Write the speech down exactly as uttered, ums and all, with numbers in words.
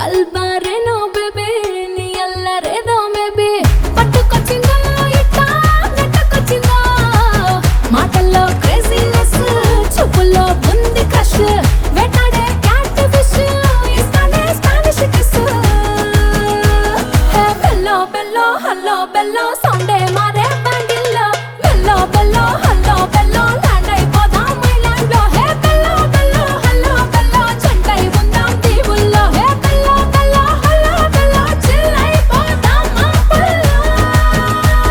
అల్బారేనో baby నీ అల్లరేదో maybe పట్టుకొచ్చిందో ఇట్టా నెట్టకొచ్చిందో మాటల్లో క్రేజీనెస్ చూపుల్లో ఉంది క్రష్ వెంటాడే క్యాట్ ఫిష్ ఇస్తానే స్పానిష్ కిస్ హే బెల్లో బెల్లో హల్లో బెల్లో సౌండే మారే బ్యాంగిల్లో బెల్లో బెల్లో హల్లో బెల్లో